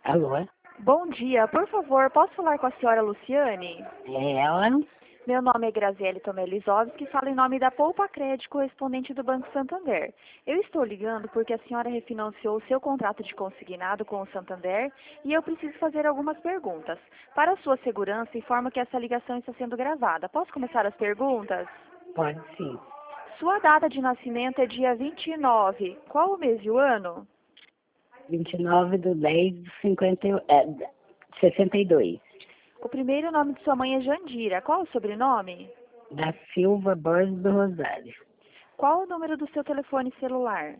Alô? Bom dia, por favor, posso falar com a senhora Luciane? É ela? Meu nome é Graziele Tomelizovski, falo em nome da Poupa Crédito, correspondente do Banco Santander. Eu estou ligando porque a senhora refinanciou o seu contrato de consignado com o Santander e eu preciso fazer algumas perguntas. Para sua segurança, informo que essa ligação está sendo gravada. Posso começar as perguntas? Pode sim. Sua data de nascimento é dia 29. Qual o mês e o ano? 29/10/62. O primeiro nome de sua mãe é Jandira. Qual o sobrenome? Da Silva Borges do Rosário. Qual o número do seu telefone celular?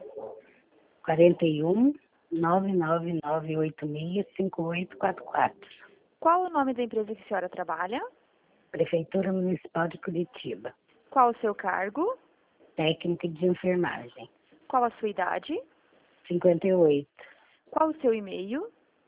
41-99986-5844. Qual o nome da empresa que a senhora trabalha? Prefeitura Municipal de Curitiba. Qual o seu cargo? Técnica de enfermagem. Qual a sua idade? 58. Qual o seu e-mail?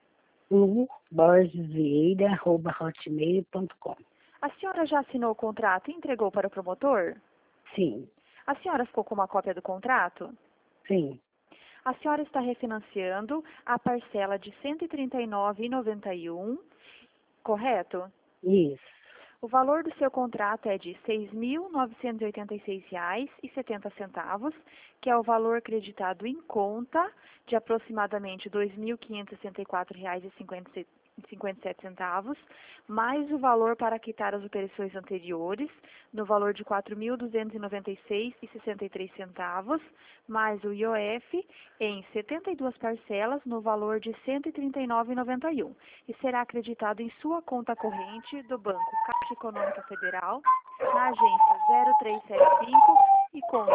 borgesvieira@hotmail.com. A senhora já assinou o contrato e entregou para o promotor? Sim, A senhora ficou com uma cópia do contrato? sim, A senhora está refinanciando a parcela de R$ 139,91, correto? isso, O valor do seu contrato é de R$ 6.986,70, que é o valor acreditado em conta de aproximadamente R$ 2.564,57, mais o valor para quitar as operações anteriores, no valor de R$ 4.296,63, mais o IOF em 72 parcelas, no valor de R$ 139,91, e será acreditado em sua conta corrente do Banco Caixa Econômica Federal, na agência 0375 e conta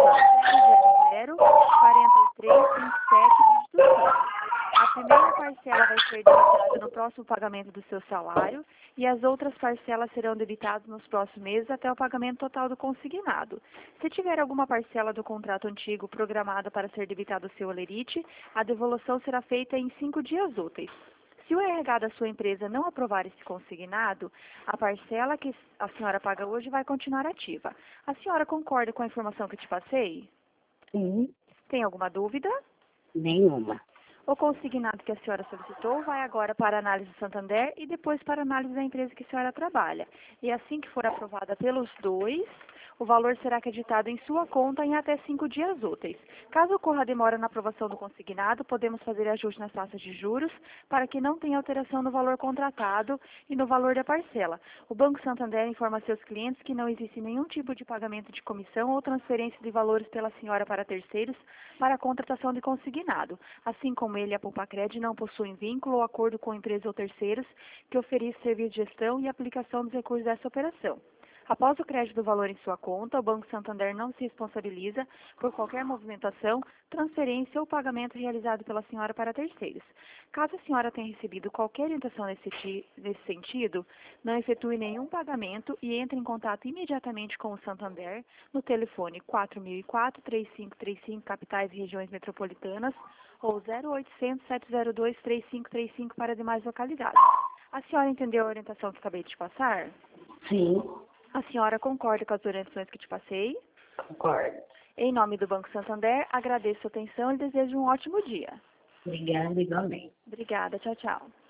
000-4327, dígito 5. A primeira parcela vai ser debitada no próximo pagamento do seu salário e as outras parcelas serão debitadas nos próximos meses até o pagamento total do consignado. Se tiver alguma parcela do contrato antigo programada para ser debitada ao seu holerite, a devolução será feita em 5 dias úteis. Se o RH da sua empresa não aprovar esse consignado, a parcela que a senhora paga hoje vai continuar ativa. A senhora concorda com a informação que te passei? sim, Tem alguma dúvida? nenhuma. O consignado que a senhora solicitou vai agora para a análise do Santander e depois para a análise da empresa que a senhora trabalha. E assim que for aprovada pelos dois, o valor será acreditado em sua conta em até 5 dias úteis. Caso ocorra demora na aprovação do consignado, podemos fazer ajuste nas taxas de juros para que não tenha alteração no valor contratado e no valor da parcela. O Banco Santander informa seus clientes que não existe nenhum tipo de pagamento de comissão ou transferência de valores pela senhora para terceiros para a contratação de consignado. Assim como ele, a Poupa-Cred não possuem vínculo ou acordo com empresa ou terceiros que ofereça serviço de gestão e aplicação dos recursos dessa operação. Após o crédito do valor em sua conta, o Banco Santander não se responsabiliza por qualquer movimentação, transferência ou pagamento realizado pela senhora para terceiros. Caso a senhora tenha recebido qualquer orientação nesse sentido, não efetue nenhum pagamento e entre em contato imediatamente com o Santander no telefone 4004-3535, capitais e regiões metropolitanas, ou 0800-702-3535 para demais localidades. A senhora entendeu a orientação que acabei de te passar? Sim, A senhora concorda com as orientações que te passei? concordo. Em nome do Banco Santander, agradeço a atenção e desejo um ótimo dia. Obrigada igualmente. Obrigada, tchau, tchau.